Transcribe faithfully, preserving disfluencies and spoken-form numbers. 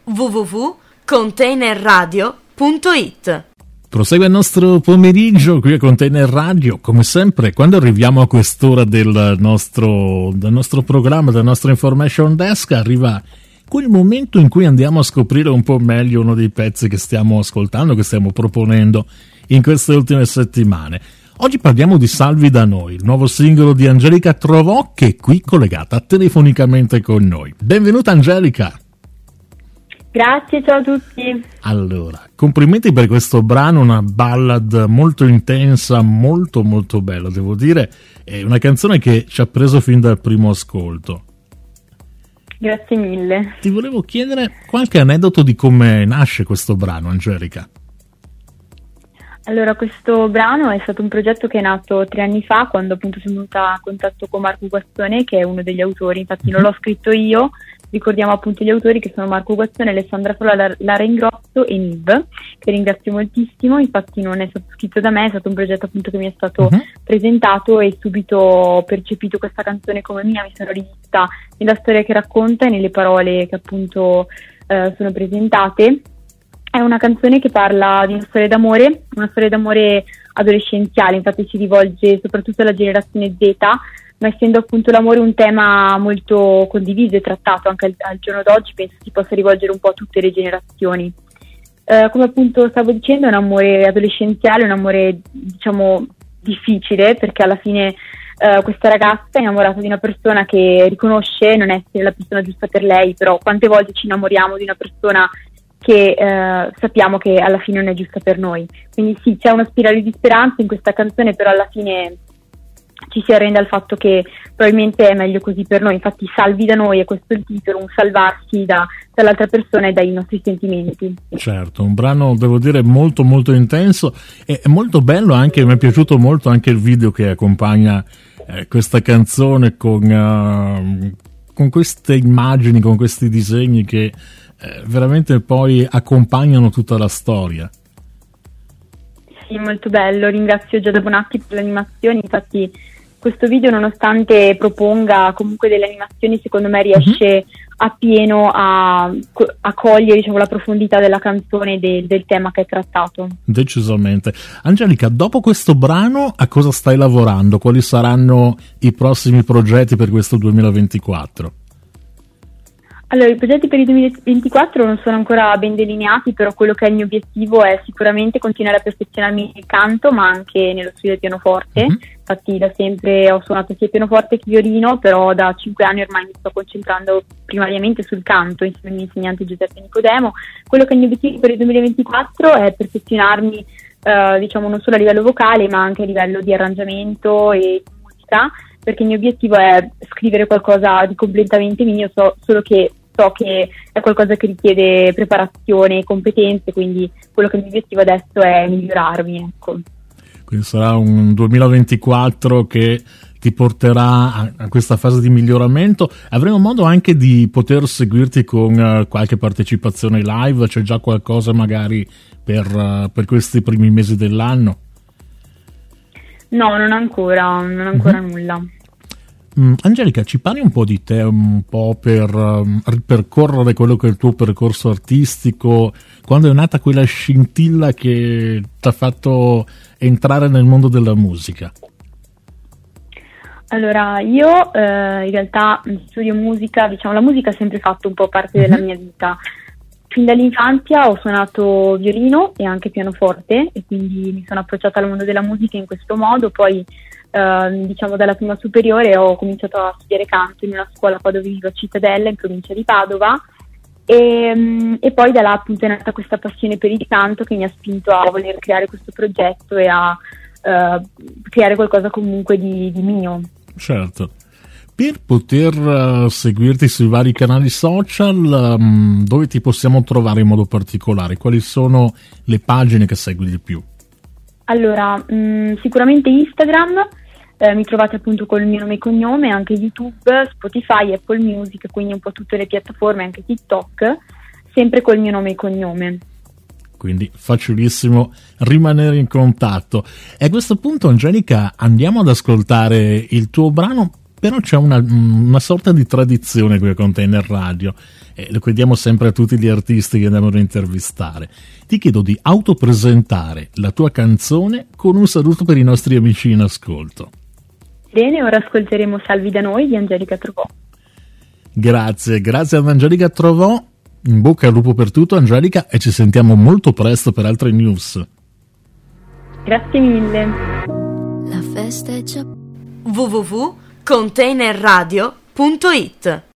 w w w punto container radio punto it. Prosegue il nostro pomeriggio qui a Container Radio, come sempre quando arriviamo a quest'ora del nostro, del nostro programma, del nostro Information Desk, arriva quel momento in cui andiamo a scoprire un po' meglio uno dei pezzi che stiamo ascoltando, che stiamo proponendo in queste ultime settimane. Oggi parliamo di Salvi da noi, il nuovo singolo di Angelica Trovò, che è qui collegata telefonicamente con noi. Benvenuta Angelica! Grazie, ciao a tutti. Allora, complimenti per questo brano, una ballad molto intensa, molto molto bella, devo dire, è una canzone che ci ha preso fin dal primo ascolto. Grazie mille. Ti volevo chiedere qualche aneddoto di come nasce questo brano, Angelica. Allora, questo brano è stato un progetto che è nato tre anni fa, quando appunto sono venuta a contatto con Marco Guazzone, che è uno degli autori. Infatti non l'ho scritto io, ricordiamo appunto gli autori, che sono Marco Guazzone, Alessandra Frola, Lara Ingrosso e Niv, che ringrazio moltissimo. Infatti non è stato scritto da me, è stato un progetto appunto che mi è stato uh-huh. presentato, e subito ho percepito questa canzone come mia, mi sono rivista nella storia che racconta e nelle parole che appunto eh, sono presentate. È una canzone che parla di una storia d'amore, una storia d'amore adolescenziale, infatti si rivolge soprattutto alla generazione Z, ma essendo appunto l'amore un tema molto condiviso e trattato anche al, al giorno d'oggi, penso si possa rivolgere un po' a tutte le generazioni. Eh, come appunto stavo dicendo, è un amore adolescenziale, un amore diciamo difficile, perché alla fine eh, questa ragazza è innamorata di una persona che riconosce non essere la persona giusta per lei, però quante volte ci innamoriamo di una persona che eh, sappiamo che alla fine non è giusta per noi. Quindi sì, c'è una spirale di speranza in questa canzone, però alla fine ci si arrende al fatto che probabilmente è meglio così per noi. Infatti Salvi da noi è questo il titolo, un salvarsi da, dall'altra persona e dai nostri sentimenti. Certo, un brano devo dire molto molto intenso e molto bello anche, mi è piaciuto molto anche il video che accompagna eh, questa canzone con, uh, con queste immagini, con questi disegni che Eh, veramente poi accompagnano tutta la storia. Sì, molto bello, ringrazio Giada Bonatti per le animazioni. Infatti questo video, nonostante proponga comunque delle animazioni, secondo me riesce uh-huh. appieno a, a cogliere diciamo la profondità della canzone e del, del tema che è trattato. Decisamente. Angelica, dopo questo brano a cosa stai lavorando? Quali saranno i prossimi progetti per questo duemilaventiquattro? Allora, i progetti per il duemilaventiquattro non sono ancora ben delineati, però quello che è il mio obiettivo è sicuramente continuare a perfezionarmi nel canto, ma anche nello studio del pianoforte. Mm-hmm. Infatti da sempre ho suonato sia pianoforte che violino, però da cinque anni ormai mi sto concentrando primariamente sul canto insieme al mio insegnante Giuseppe Nicodemo. Quello che è il mio obiettivo per il duemilaventiquattro è perfezionarmi eh, diciamo non solo a livello vocale, ma anche a livello di arrangiamento e di musica, perché il mio obiettivo è scrivere qualcosa di completamente mio, so, solo che so che è qualcosa che richiede preparazione e competenze, quindi quello che è il mio obiettivo adesso è migliorarmi, ecco. Quindi sarà un duemilaventiquattro che ti porterà a, a questa fase di miglioramento. Avremo modo anche di poter seguirti con uh, qualche partecipazione live? C'è già qualcosa magari per, uh, per questi primi mesi dell'anno? No, non ancora, non ancora mm-hmm. nulla. Mm, Angelica, ci parli un po' di te, un po' per um, ripercorrere quello che è il tuo percorso artistico, quando è nata quella scintilla che ti ha fatto entrare nel mondo della musica? Allora, io eh, in realtà studio musica, diciamo la musica ha sempre fatto un po' parte mm-hmm. della mia vita. Fin dall'infanzia ho suonato violino e anche pianoforte, e quindi mi sono approcciata al mondo della musica in questo modo. Poi Uh, diciamo dalla prima superiore ho cominciato a studiare canto in una scuola qua dove vivo, a Cittadella, in provincia di Padova, e, um, e poi da là appunto è nata questa passione per il canto che mi ha spinto a voler creare questo progetto e a uh, creare qualcosa comunque di, di mio. Certo. Per poter uh, seguirti sui vari canali social, um, dove ti possiamo trovare in modo particolare? Quali sono le pagine che segui di più? Allora, mh, sicuramente Instagram, eh, mi trovate appunto col mio nome e cognome, anche YouTube, Spotify, Apple Music, quindi un po' tutte le piattaforme, anche TikTok, sempre col mio nome e cognome. Quindi facilissimo rimanere in contatto. E a questo punto, Angelica, andiamo ad ascoltare il tuo brano. però c'è una, una sorta di tradizione qui a Container Radio, e lo chiediamo sempre a tutti gli artisti che andiamo a intervistare. Ti chiedo di autopresentare la tua canzone con un saluto per i nostri amici in ascolto. Bene, ora ascolteremo Salvi da noi di Angelica Trovò. Grazie, grazie ad Angelica Trovò, in bocca al lupo per tutto Angelica, e ci sentiamo molto presto per altre news. Grazie mille. La festa è già w w w punto container radio punto it